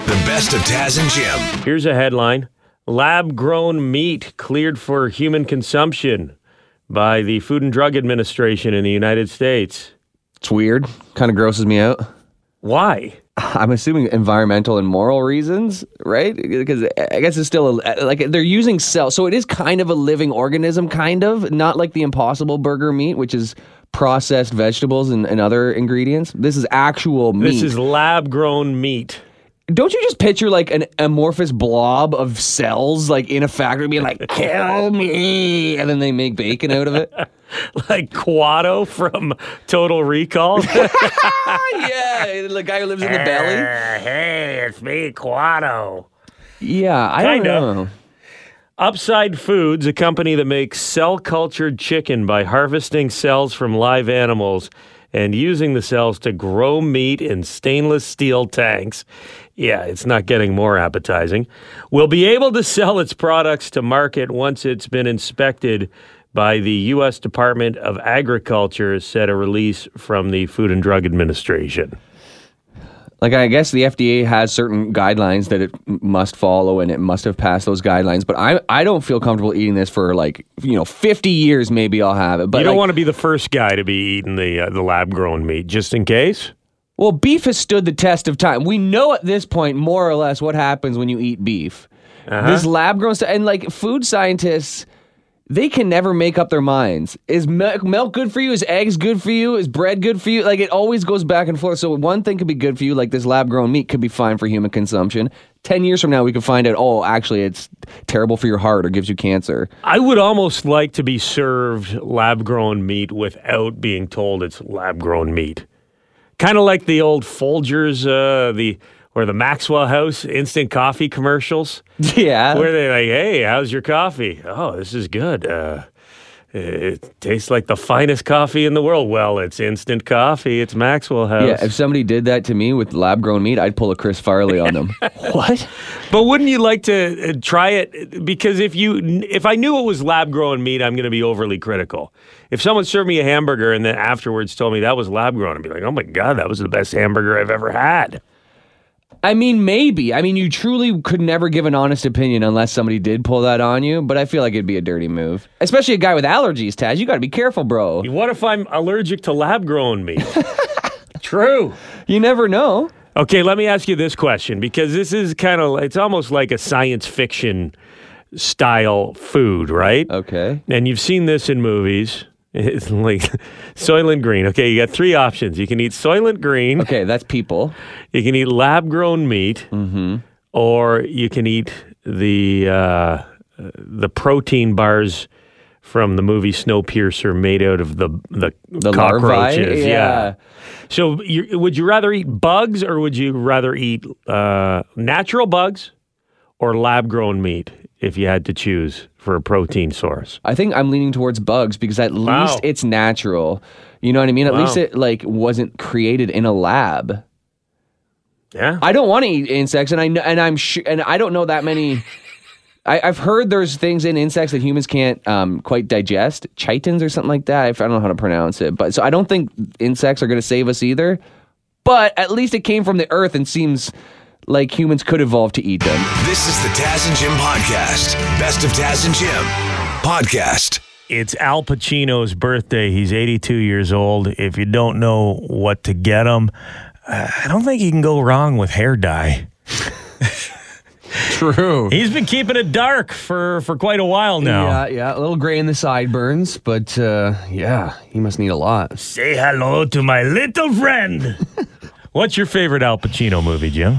The best of Taz and Jim. Here's a headline. Lab-grown meat cleared for human consumption by the Food and Drug Administration in the United States. It's weird. Kind of grosses me out. Why? I'm assuming environmental and moral reasons, right? Because I guess it's still like they're using cells. So it is kind of a living organism, kind of. Not like the Impossible Burger meat, which is processed vegetables and other ingredients. This is actual meat. This is lab-grown meat. Don't you just picture like an amorphous blob of cells like in a factory being like, kill me, and then they make bacon out of it? Like Quado from Total Recall? Yeah, the guy who lives in the belly. Hey, it's me, Quado. Yeah, I don't Kinda. know. Upside Foods, a company that makes cell-cultured chicken by harvesting cells from live animals and using the cells to grow meat in stainless steel tanks. Yeah, it's not getting more appetizing. Will be able to sell its products to market once it's been inspected by the U.S. Department of Agriculture, said a release from the Food and Drug Administration. Like, I guess the FDA has certain guidelines that it must follow, and it must have passed those guidelines. But I don't feel comfortable eating this for 50 years. Maybe I'll have it. But you don't want to be the first guy to be eating the lab-grown meat, just in case. Well, beef has stood the test of time. We know at this point more or less what happens when you eat beef. This lab-grown stuff, and like food scientists, they can never make up their minds. Is milk good for you? Is eggs good for you? Is bread good for you? Like, it always goes back and forth. So one thing could be good for you, like this lab-grown meat could be fine for human consumption. 10 years from now, we could find out, oh, actually, it's terrible for your heart or gives you cancer. I would almost like to be served lab-grown meat without being told it's lab-grown meat. Kind of like the old Folgers, or the Maxwell House instant coffee commercials. Yeah. Where they're like, hey, how's your coffee? Oh, this is good. It tastes like the finest coffee in the world. Well, it's instant coffee. It's Maxwell House. Yeah, if somebody did that to me with lab-grown meat, I'd pull a Chris Farley on them. What? But wouldn't you like to try it? Because if I knew it was lab-grown meat, I'm going to be overly critical. If someone served me a hamburger and then afterwards told me that was lab-grown, I'd be like, oh my God, that was the best hamburger I've ever had. I mean, maybe. I mean, you truly could never give an honest opinion unless somebody did pull that on you, but I feel like it'd be a dirty move. Especially a guy with allergies, Taz. You got to be careful, bro. What if I'm allergic to lab-grown meat? True. You never know. Okay, let me ask you this question, because this is it's almost like a science fiction style food, right? Okay. And you've seen this in movies. It's like Soylent Green. Okay, you got three options. You can eat Soylent Green. Okay, that's people. You can eat lab-grown meat, or you can eat the protein bars from the movie Snowpiercer, made out of the cockroaches. Larvae? Yeah. So, would you rather eat bugs, or would you rather eat natural bugs or lab-grown meat if you had to choose for a protein source? I think I'm leaning towards bugs because at least it's natural. You know what I mean? At least it wasn't created in a lab. Yeah. I don't want to eat insects, and I'm sure, and I don't know that many. I've heard there's things in insects that humans can't quite digest, chitins or something like that. I don't know how to pronounce it, but so I don't think insects are going to save us either. But at least it came from the earth and seems like humans could evolve to eat them. This is the Taz and Jim podcast. Best of Taz and Jim podcast. It's Al Pacino's birthday. He's 82 years old. If you don't know what to get him, I don't think you can go wrong with hair dye. True. He's been keeping it dark for quite a while now. Yeah, a little gray in the sideburns, but he must need a lot. Say hello to my little friend. What's your favorite Al Pacino movie, Jim?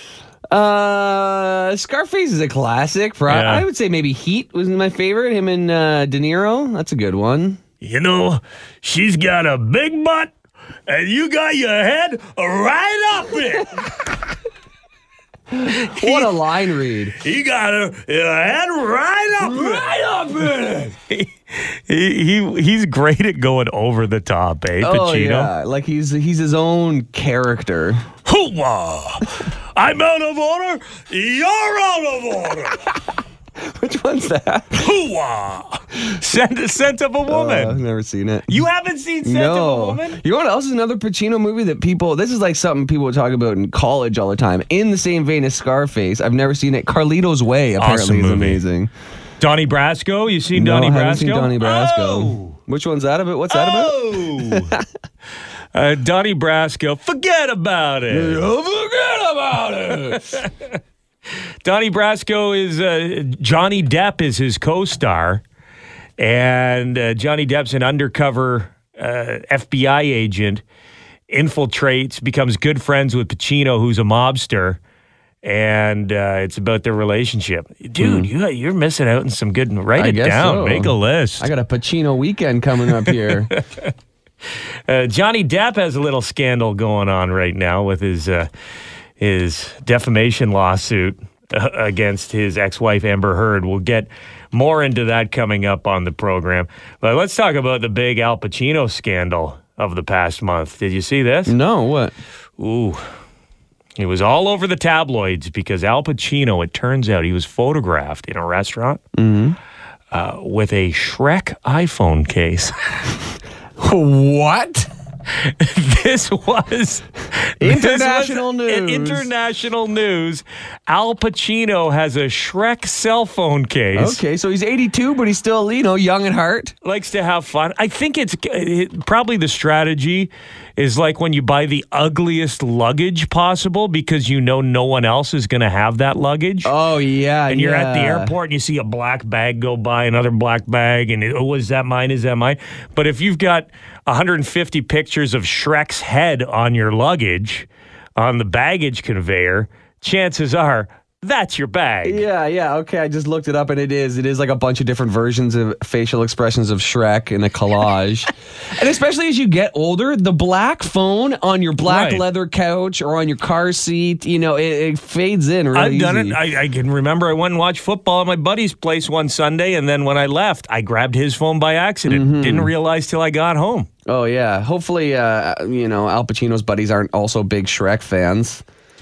Scarface is a classic. I would say maybe Heat was my favorite. Him and De Niro. That's a good one. You know, she's got a big butt, and you got your head right up it. What a line read. He got her head right up in it. He's great at going over the top, eh, Pacino? Oh, yeah. Like he's his own character. Hoo-wah! I'm out of order. You're out of order. Which one's that? Hoo-ah! Scent of a Woman. I've never seen it. You haven't seen Scent of a Woman? You know what else is another Pacino movie that this is like something people talk about in college all the time. In the same vein as Scarface. I've never seen it. Carlito's Way apparently Awesome is movie. amazing. Donnie Brasco? You seen Donnie I Brasco? haven't seen Donnie Brasco. Oh! Which one's that about? What's that about? Donnie Brasco. Forget about it. Forget about it. Donnie Brasco is Johnny Depp is his co-star, and Johnny Depp's an undercover FBI agent, infiltrates, becomes good friends with Pacino, who's a mobster, and it's about their relationship. Dude, you're missing out on some good. Write it down. So. Make a list. I got a Pacino weekend coming up here. Johnny Depp has a little scandal going on right now with his defamation lawsuit against his ex-wife Amber Heard. We'll get more into that coming up on the program. But let's talk about the big Al Pacino scandal of the past month. Did you see this? No, what? Ooh. It was all over the tabloids because Al Pacino, it turns out, he was photographed in a restaurant with a Shrek iPhone case. What? This was International news. International news. Al Pacino has a Shrek cell phone case. Okay, so he's 82, but he's still, young at heart. Likes to have fun. I think it's probably the strategy is like when you buy the ugliest luggage possible because you know no one else is going to have that luggage. Oh, yeah, And you're at the airport and you see a black bag go by, another black bag, and is that mine? Is that mine? But if you've got 150 pictures of Shrek's head on your luggage, on the baggage conveyor, chances are that's your bag. Yeah, okay, I just looked it up, and it is like a bunch of different versions of facial expressions of Shrek in a collage. And especially as you get older, the black phone on your black leather couch or on your car seat, it fades in really I've done easy. it. I can remember I went and watched football at my buddy's place one Sunday, and then when I left, I grabbed his phone by accident. Didn't realize till I got home. Oh, yeah. Hopefully, Al Pacino's buddies aren't also big Shrek fans.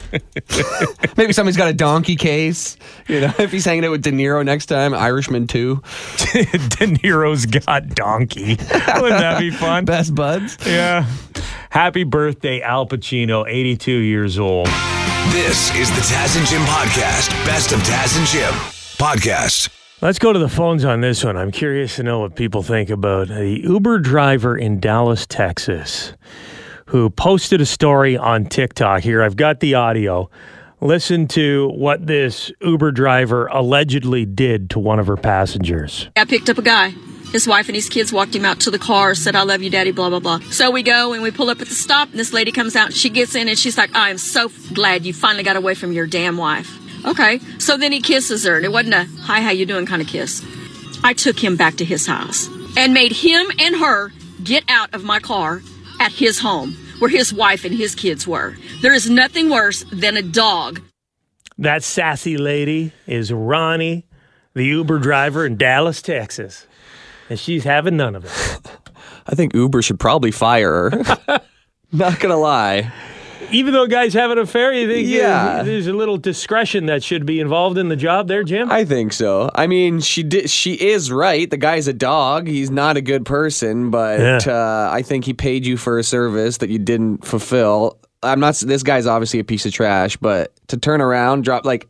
Maybe somebody's got a donkey case. If he's hanging out with De Niro next time, Irishman 2. De Niro's got donkey. Wouldn't that be fun? Best buds. Yeah. Happy birthday, Al Pacino, 82 years old. This is the Taz and Jim Podcast. Best of Taz and Jim Podcast. Let's go to the phones on this one. I'm curious to know what people think about the Uber driver in Dallas, Texas, who posted a story on TikTok. Here, I've got the audio. Listen to what this Uber driver allegedly did to one of her passengers. I picked up a guy. His wife and his kids walked him out to the car, said, "I love you, Daddy," blah, blah, blah. So we go and we pull up at the stop, and this lady comes out, and she gets in, and she's like, "I am so glad you finally got away from your damn wife." Okay, so then he kisses her, and it wasn't a, "Hi, how you doing" kind of kiss. I took him back to his house and made him and her get out of my car at his home, where his wife and his kids were. There is nothing worse than a dog. That sassy lady is Ronnie, the Uber driver in Dallas, Texas. And she's having none of it. I think Uber should probably fire her. Not gonna lie. Even though guys have an affair, you think there's a little discretion that should be involved in the job there, Jim? I think so. I mean, she is right. The guy's a dog. He's not a good person, but I think he paid you for a service that you didn't fulfill. This guy's obviously a piece of trash, but to turn around,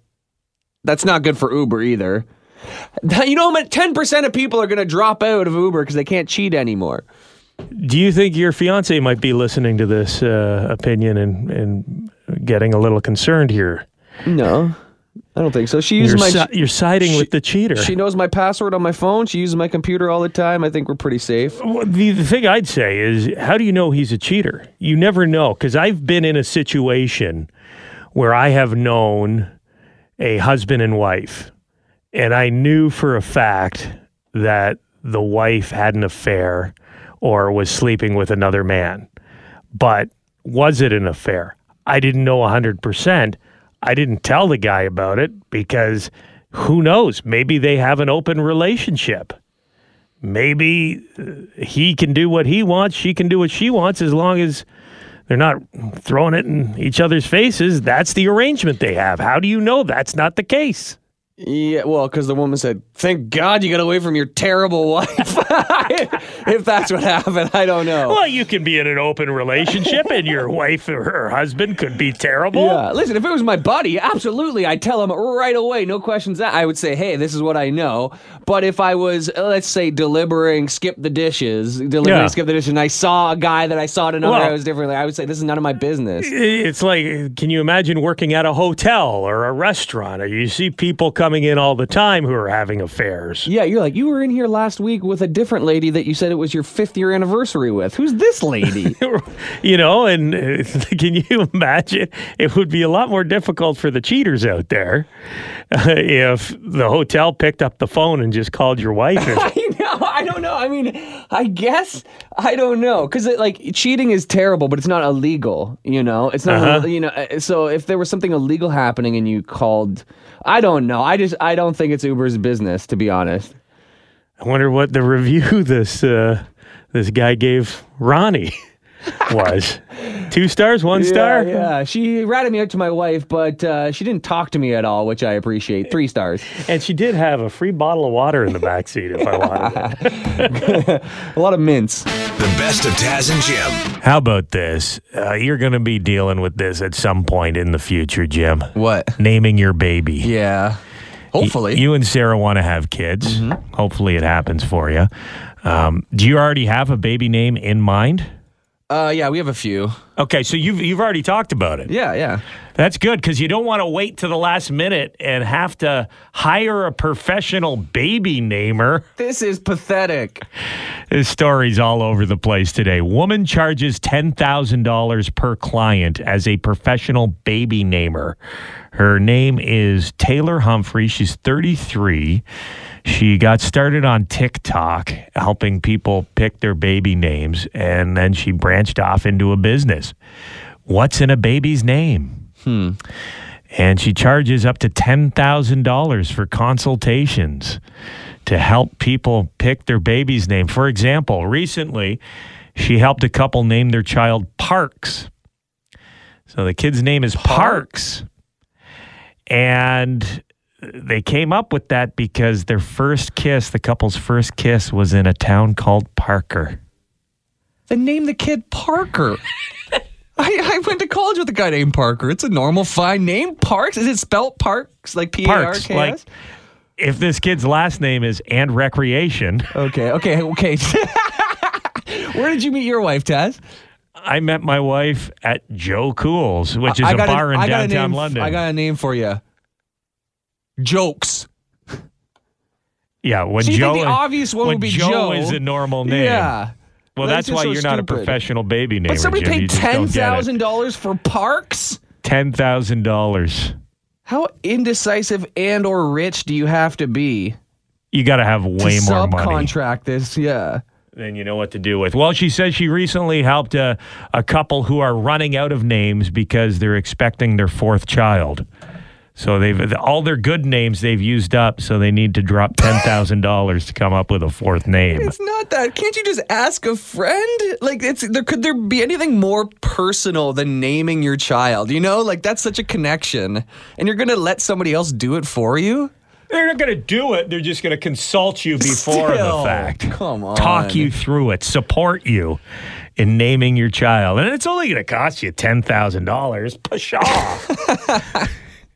that's not good for Uber either. 10% of people are going to drop out of Uber because they can't cheat anymore. Do you think your fiance might be listening to this opinion and getting a little concerned here? No, I don't think so. You're siding with the cheater. She knows my password on my phone. She uses my computer all the time. I think we're pretty safe. Well, the thing I'd say is, how do you know he's a cheater? You never know, because I've been in a situation where I have known a husband and wife, and I knew for a fact that the wife had an affair or was sleeping with another man. But was it an affair? I didn't know 100%. I didn't tell the guy about it because who knows? Maybe they have an open relationship. Maybe he can do what he wants, she can do what she wants, as long as they're not throwing it in each other's faces. That's the arrangement they have. How do you know that's not the case? Yeah, well, because the woman said, "Thank God you got away from your terrible wife." If that's what happened, I don't know. Well, you can be in an open relationship and your wife or her husband could be terrible. Yeah, listen, if it was my buddy, absolutely, I'd tell him right away, no questions asked. I would say, hey, this is what I know. But if I was, let's say, delivering skip the dishes, and I saw a guy that I saw to another house differently, I would say, this is none of my business. It's like, can you imagine working at a hotel or a restaurant, or you see people coming in all the time who are having affairs? Yeah, you're like, you were in here last week with a different lady that you said it was your 5th year anniversary with. Who's this lady? And can you imagine? It would be a lot more difficult for the cheaters out there if the hotel picked up the phone and just called your wife. I don't know. I mean, I guess, I don't know. Because, cheating is terrible, but it's not illegal, It's not, so if there was something illegal happening and you called, I don't know. I don't think it's Uber's business, to be honest. I wonder what the review this guy gave Ronnie was. 2 stars, 1 star? Yeah. She ratted me out to my wife, but she didn't talk to me at all, which I appreciate. 3 stars. And she did have a free bottle of water in the backseat if I wanted it. A lot of mints. The best of Taz and Jim. How about this? You're going to be dealing with this at some point in the future, Jim. What? Naming your baby. Yeah. Hopefully. You and Sarah want to have kids. Mm-hmm. Hopefully it happens for you. Do you already have a baby name in mind? Yeah, we have a few. Okay, so you've already talked about it. Yeah. That's good, because you don't want to wait to the last minute and have to hire a professional baby namer. This is pathetic. There's stories all over the place today. Woman charges $10,000 per client as a professional baby namer. Her name is Taylor Humphrey. She's 33. She got started on TikTok helping people pick their baby names, and then she branched off into a business. What's in a baby's name? And she charges up to $10,000 for consultations to help people pick their baby's name. For example, recently, she helped a couple name their child Parks. So the kid's name is Parks. And they came up with that because their first kiss, the couple's first kiss, was in a town called Parker. Then name the kid Parker. I went to college with a guy named Parker. It's a normal, fine name. Parks? Is it spelled Parks? Like P-A-R-K-S? Parks, like if this kid's last name is and recreation. Okay. Where did you meet your wife, Taz? I met my wife at Joe Cool's, which is a bar in downtown London. I got a name for you. Jokes. Yeah, when so Joe, the obvious one would be Joe is a normal name. Yeah. Well, that's why you're not a professional baby namer. But somebody Jim. paid $10,000 for Parks? $10,000. How indecisive and or rich do you have to be? You got to have way more money. Subcontract this, yeah. Then you know what to do with. Well, she says she recently helped a couple who are running out of names because they're expecting their 4th child. So all their good names they've used up, so they need to drop $10,000 to come up with a 4th name. It's not that. Can't you just ask a friend? Like, could there be anything more personal than naming your child? That's such a connection. And you're going to let somebody else do it for you? They're not going to do it. They're just going to consult you before the fact. Come on. Talk you through it. Support you in naming your child. And it's only going to cost you $10,000. Pshaw.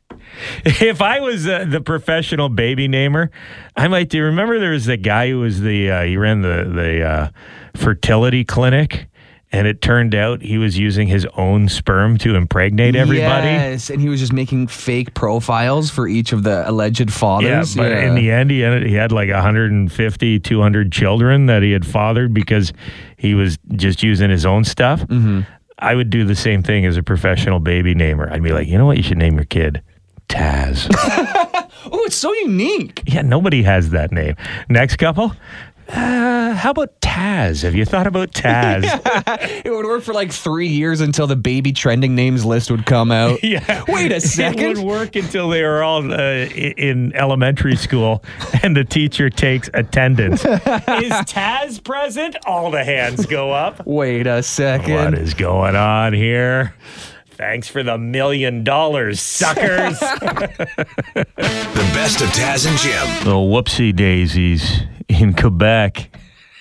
If I was the professional baby namer, I might do. Remember there was the guy who was he ran the fertility clinic, and it turned out he was using his own sperm to impregnate everybody. Yes, and he was just making fake profiles for each of the alleged fathers. Yeah, but in the end, he had like 150, 200 children that he had fathered because he was just using his own stuff. Mm-hmm. I would do the same thing as a professional baby namer. I'd be like, you know what? You should name your kid Taz. Oh, it's so unique. Yeah, nobody has that name. Next couple. How about Taz? Have you thought about Taz? Yeah. It would work for like 3 years until the baby trending names list would come out. Yeah. Wait a second. It would work until they were all in elementary school and the teacher takes attendance. Is Taz present? All the hands go up. Wait a second. What is going on here? Thanks for the $1 million, suckers. The best of Taz and Jim. The whoopsie daisies in Quebec.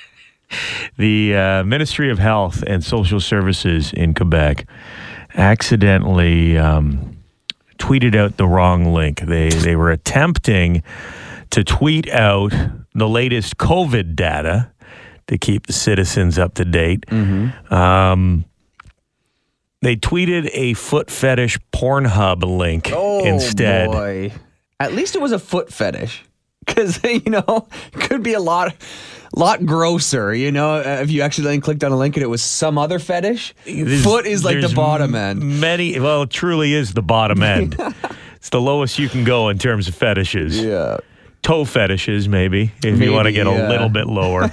The Ministry of Health and Social Services in Quebec accidentally tweeted out the wrong link. They were attempting to tweet out the latest COVID data to keep the citizens up to date. Mm-hmm. They tweeted a foot fetish Pornhub link instead. Boy. At least it was a foot fetish. Because, you know, it could be a lot grosser, you know, if you actually clicked on a link and it was some other fetish. Foot is like the bottom end. It truly is the bottom end. It's the lowest you can go in terms of fetishes. Yeah. Toe fetishes, maybe you want to get a little bit lower.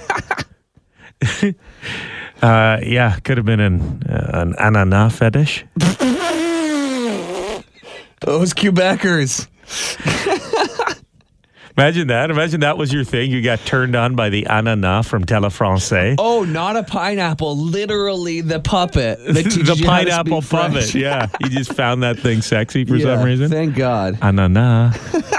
Could have been an ananas fetish. Those Quebecers. Imagine that. Imagine that was your thing. You got turned on by the ananas from Telefrancais. Oh, not a pineapple. Literally the puppet. The pineapple puppet. Yeah. You just found that thing sexy for some reason. Thank God. Ananas.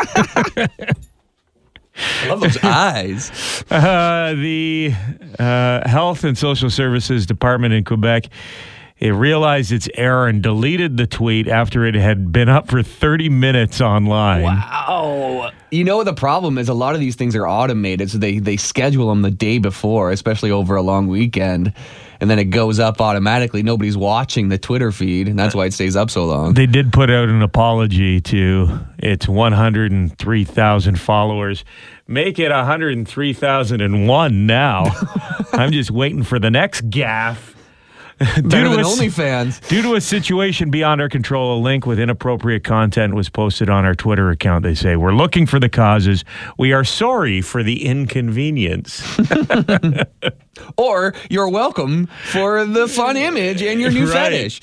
I love those eyes. The Health and Social Services Department in Quebec, it realized its error and deleted the tweet after it had been up for 30 minutes online. Wow. You know, the problem is a lot of these things are automated, so they schedule them the day before, especially over a long weekend, and then it goes up automatically. Nobody's watching the Twitter feed, and that's why it stays up so long. They did put out an apology to its 103,000 followers. Make it 103,001 now. I'm just waiting for the next gaffe. Better than OnlyFans. Due to a situation beyond our control, a link with inappropriate content was posted on our Twitter account. They say, we're looking for the causes. We are sorry for the inconvenience. Or you're welcome for the fun image and your new fetish.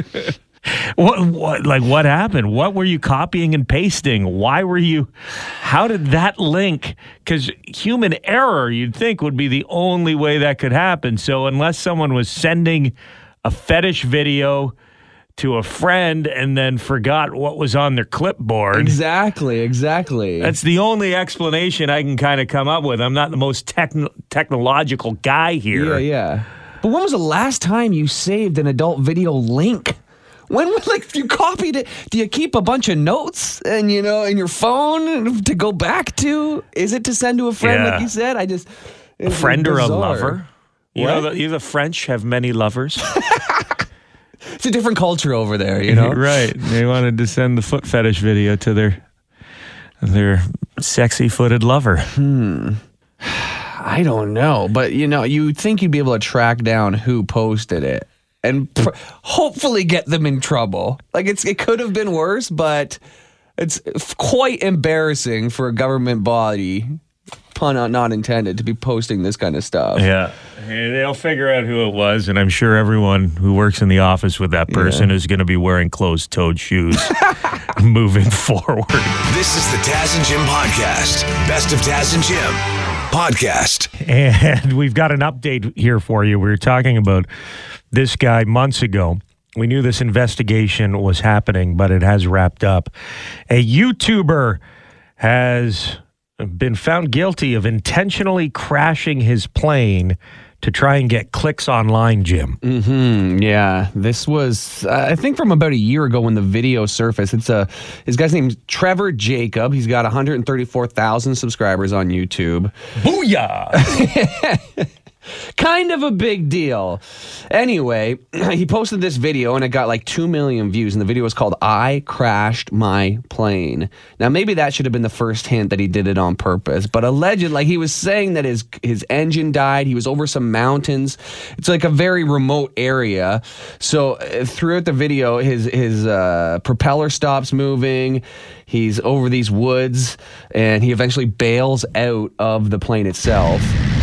What happened? What were you copying and pasting? How did that link? Because human error, you'd think, would be the only way that could happen. So unless someone was sending a fetish video to a friend and then forgot what was on their clipboard. Exactly. That's the only explanation I can kind of come up with. I'm not the most technological guy here. Yeah. But when was the last time you saved an adult video link? When, if you copied it, do you keep a bunch of notes and, you know, in your phone to go back to? Is it to send to a friend, like you said? A friend or a lover? You know, the French have many lovers. It's a different culture over there, you know? Right. They wanted to send the foot fetish video to their sexy-footed lover. I don't know. But, you know, you'd think you'd be able to track down who posted it. And hopefully get them in trouble. Like, it could have been worse, but it's quite embarrassing for a government body, pun not intended, to be posting this kind of stuff. Yeah. They'll figure out who it was, and I'm sure everyone who works in the office with that person is going to be wearing closed-toed shoes moving forward. This is the Taz and Jim Podcast. Best of Taz and Jim Podcast. And we've got an update here for you. We were talking about this guy months ago. We knew this investigation was happening, but it has wrapped up. A YouTuber has been found guilty of intentionally crashing his plane to try and get clicks online, Jim. Yeah, this was, I think, from about a year ago when the video surfaced. His guy's name's Trevor Jacob. He's got 134,000 subscribers on YouTube. Booyah! Kind of a big deal. Anyway, he posted this video and it got like 2 million views, and the video was called I Crashed My Plane. Now, maybe that should have been the first hint that he did it on purpose, but allegedly, he was saying that his engine died. He was over some mountains. It's like a very remote area. So throughout the video, his propeller stops moving. He's over these woods, and he eventually bails out of the plane itself.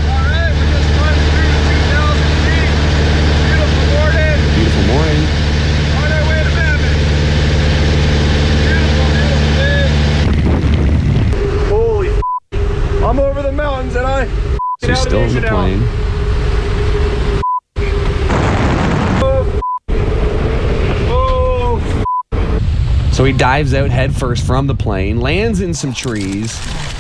I'm over the mountains and I So he's still in the plane. Oh, So he dives out headfirst from the plane, lands in some trees.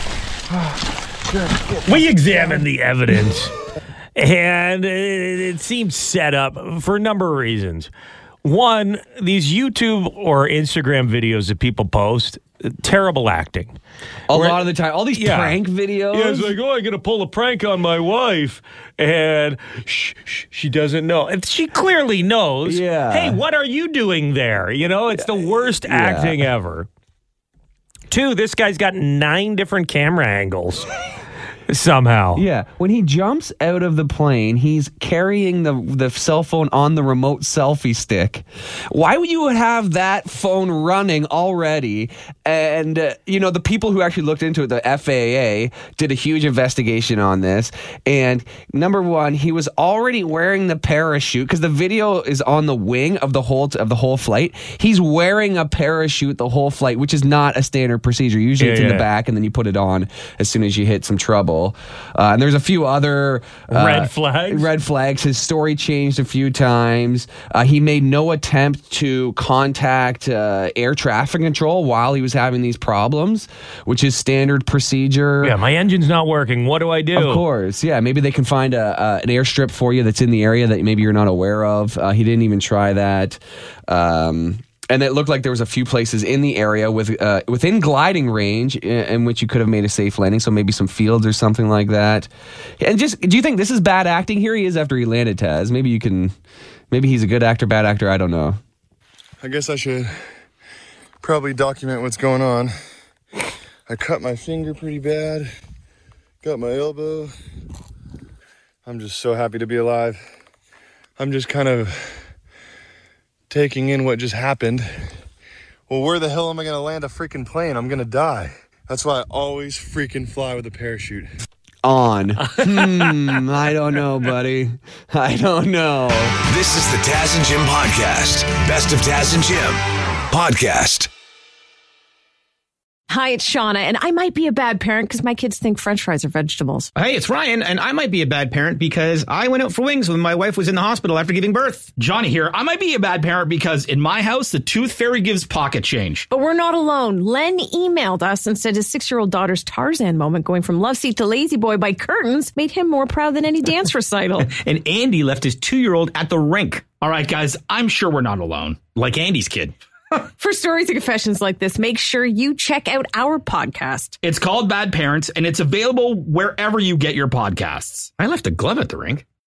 We examined the evidence, and it seems set up for a number of reasons. One, these YouTube or Instagram videos that people post, terrible acting. A lot of the time, all these prank videos. Yeah, it's like, oh, I'm going to pull a prank on my wife, and she doesn't know. And she clearly knows. Yeah. Hey, what are you doing there? You know, it's the worst acting ever. 2, this guy's got 9 different camera angles. Somehow. Yeah. When he jumps out of the plane, he's carrying the cell phone on the remote selfie stick. Why would you have that phone running already? And, the people who actually looked into it, the FAA, did a huge investigation on this. And number one, he was already wearing the parachute because the video is on the wing of the whole flight. He's wearing a parachute the whole flight, which is not a standard procedure. Usually it's in the back and then you put it on as soon as you hit some trouble. And there's a few other red flags. His story changed a few times. He made no attempt to contact air traffic control while he was having these problems, which is standard procedure. Yeah, my engine's not working. What do I do? Of course. Yeah, maybe they can find an airstrip for you that's in the area that maybe you're not aware of. He didn't even try that. And it looked like there was a few places in the area within gliding range in which you could have made a safe landing. So maybe some fields or something like that. And do you think this is bad acting? Here he is after he landed, Taz. Maybe he's a good actor, bad actor. I don't know. I guess I should probably document what's going on. I cut my finger pretty bad. Got my elbow. I'm just so happy to be alive. I'm just kind of taking in what just happened. Well, where the hell am I going to land a freaking plane? I'm going to die. That's why I always freaking fly with a parachute. On. I don't know, buddy. I don't know. This is the Taz and Jim Podcast. Best of Taz and Jim Podcast. Hi, it's Shauna, and I might be a bad parent because my kids think French fries are vegetables. Hey, it's Ryan, and I might be a bad parent because I went out for wings when my wife was in the hospital after giving birth. Johnny here. I might be a bad parent because in my house, the tooth fairy gives pocket change. But we're not alone. Len emailed us and said his 6-year-old daughter's Tarzan moment going from love seat to lazy boy by curtains made him more proud than any dance recital. And Andy left his 2-year-old at the rink. All right, guys, I'm sure we're not alone. Like Andy's kid. For stories and confessions like this, make sure you check out our podcast. It's called Bad Parents, and it's available wherever you get your podcasts. I left a glove at the rink.